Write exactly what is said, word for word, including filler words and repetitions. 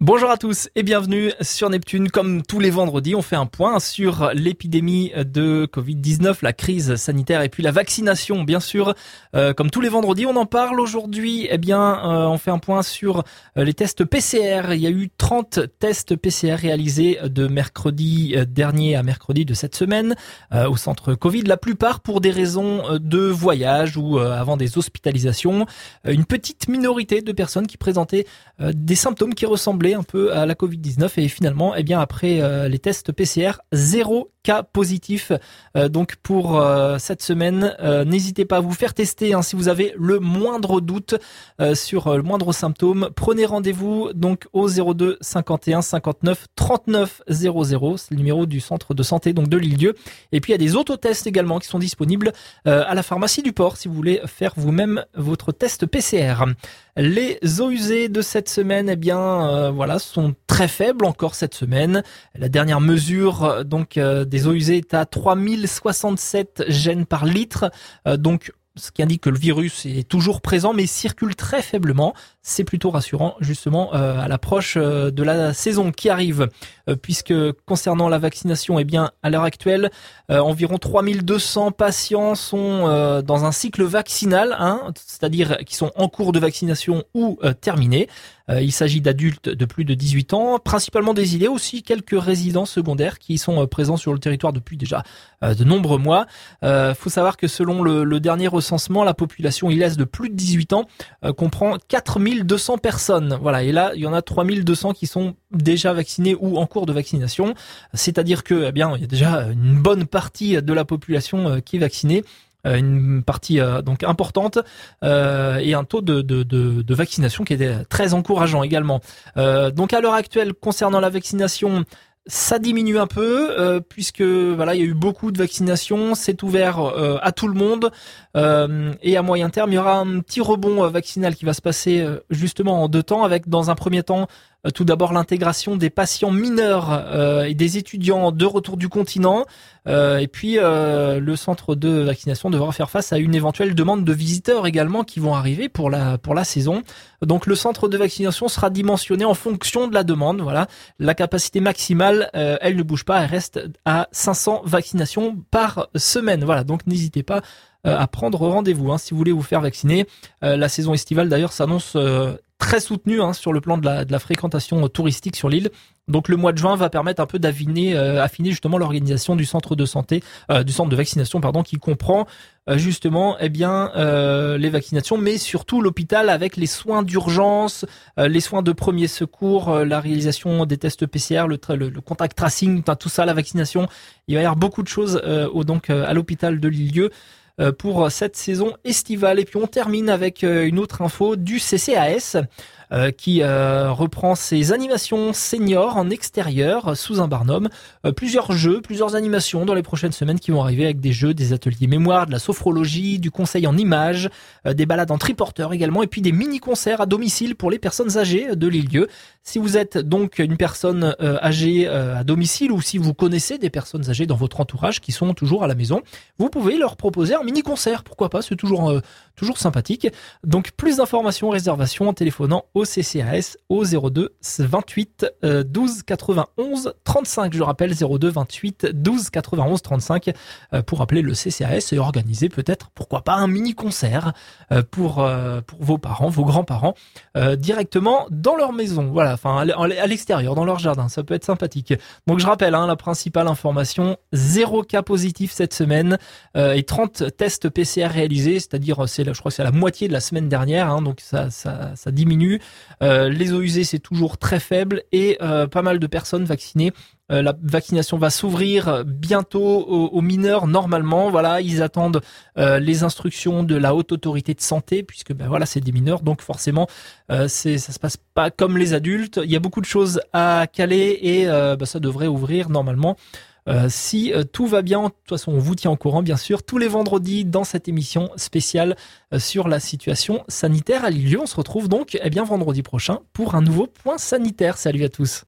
Bonjour à tous et bienvenue sur Neptune. Comme tous les vendredis, on fait un point sur l'épidémie de covid dix-neuf, la crise sanitaire et puis la vaccination, bien sûr. Euh, comme tous les vendredis, on en parle aujourd'hui. Eh bien, euh, on fait un point sur les tests P C R. Il y a eu trente tests P C R réalisés de mercredi dernier à mercredi de cette semaine euh, au centre Covid. La plupart pour des raisons de voyage ou euh, avant des hospitalisations. Une petite minorité de personnes qui présentaient euh, des symptômes qui ressemblaient un peu à la covid dix-neuf et finalement, eh bien après euh, les tests P C R, zéro cas positif. Euh, donc pour euh, cette semaine, euh, n'hésitez pas à vous faire tester hein, si vous avez le moindre doute euh, sur euh, le moindre symptôme. Prenez rendez-vous donc au zéro deux cinquante et un cinquante-neuf trente-neuf zéro zéro, c'est le numéro du centre de santé donc de l'Île-Dieu. Et puis il y a des autotests également qui sont disponibles euh, à la pharmacie du port si vous voulez faire vous-même votre test P C R. Les eaux usées de cette semaine, eh bien, euh, voilà, sont très faibles encore cette semaine. La dernière mesure, donc, euh, des eaux usées est à trois mille soixante-sept gènes par litre. Euh, donc, ce qui indique que le virus est toujours présent, mais circule très faiblement. C'est plutôt rassurant, justement, euh, à l'approche euh, de la saison qui arrive. Euh, puisque concernant la vaccination, eh bien, à l'heure actuelle, euh, environ trois mille deux cents patients sont euh, dans un cycle vaccinal, hein, c'est-à-dire qui sont en cours de vaccination ou euh, terminés. Euh, il s'agit d'adultes de plus de dix-huit ans, principalement des îlets, aussi quelques résidents secondaires qui sont euh, présents sur le territoire depuis déjà euh, de nombreux mois. Il euh, faut savoir que selon le, le dernier recensement, la population ilaise de plus de dix-huit ans euh, comprend quatre mille deux cents personnes. Voilà, et là, il y en a trois mille deux cents qui sont déjà vaccinés ou en cours de vaccination. C'est-à-dire que, eh bien, il y a déjà une bonne partie de la population euh, qui est vaccinée. Une partie euh, donc importante euh, et un taux de, de, de, de vaccination qui était très encourageant également. Euh, donc à l'heure actuelle, concernant la vaccination, ça diminue un peu euh, puisque voilà, il y a eu beaucoup de vaccinations, c'est ouvert euh, à tout le monde euh, et à moyen terme, il y aura un petit rebond euh, vaccinal qui va se passer euh, justement en deux temps avec dans un premier temps euh, tout d'abord l'intégration des patients mineurs euh, et des étudiants de retour du continent euh, et puis euh, le centre de vaccination devra faire face à une éventuelle demande de visiteurs également qui vont arriver pour la pour la saison. Donc le centre de vaccination sera dimensionné en fonction de la demande. Voilà, la capacité maximale, euh, elle ne bouge pas, elle reste à cinq cents vaccinations par semaine. Voilà, donc n'hésitez pas euh, à prendre rendez-vous hein, si vous voulez vous faire vacciner. Euh, la saison estivale d'ailleurs s'annonce euh, très soutenue hein, sur le plan de la, de la fréquentation touristique sur l'île. Donc le mois de juin va permettre un peu d'affiner, euh, affiner justement l'organisation du centre de santé, euh, du centre de vaccination, pardon, qui comprend euh, justement, eh bien, euh, les vaccinations, mais surtout l'hôpital avec les soins d'urgence, euh, les soins de premier secours, euh, la réalisation des tests P C R, le, tra- le, le contact tracing, tout ça, la vaccination. Il va y avoir beaucoup de choses euh, au, donc euh, à l'hôpital de l'Île-Dieu pour cette saison estivale. Et puis on termine avec une autre info du C C A S euh, qui euh, reprend ses animations seniors en extérieur sous un barnum. Euh, plusieurs jeux, plusieurs animations dans les prochaines semaines qui vont arriver avec des jeux, des ateliers mémoire, de la sophrologie, du conseil en images, euh, des balades en triporteur également et puis des mini-concerts à domicile pour les personnes âgées de l'Île-Dieu. Si vous êtes donc une personne euh, âgée euh, à domicile ou si vous connaissez des personnes âgées dans votre entourage qui sont toujours à la maison, vous pouvez leur proposer un mini-concert, pourquoi pas, c'est toujours euh, toujours sympathique. Donc plus d'informations, réservations en téléphonant au C C A S au zéro deux vingt-huit douze quatre-vingt-onze trente-cinq. Je rappelle zéro deux vingt-huit douze quatre-vingt-onze trente-cinq euh, pour appeler le C C A S et organiser peut-être, pourquoi pas, un mini-concert euh, pour euh, pour vos parents, vos grands-parents euh, directement dans leur maison. Voilà, enfin à l'extérieur, dans leur jardin, ça peut être sympathique. Donc je rappelle hein, la principale information, zéro cas positif cette semaine euh, et trente tests P C R réalisés, c'est-à-dire c'est je crois que c'est la moitié de la semaine dernière, hein, donc ça, ça, ça diminue. Euh, les eaux usées, c'est toujours très faible et euh, pas mal de personnes vaccinées. Euh, la vaccination va s'ouvrir bientôt aux, aux mineurs normalement. Voilà, ils attendent euh, les instructions de la haute autorité de santé puisque ben voilà, c'est des mineurs, donc forcément euh, c'est ça se passe pas comme les adultes. Il y a beaucoup de choses à caler et euh, ben, ça devrait ouvrir normalement. Euh, si euh, tout va bien, de toute façon on vous tient au courant bien sûr tous les vendredis dans cette émission spéciale euh, sur la situation sanitaire à l'Île-Dieu. On se retrouve donc eh bien vendredi prochain pour un nouveau point sanitaire. Salut à tous.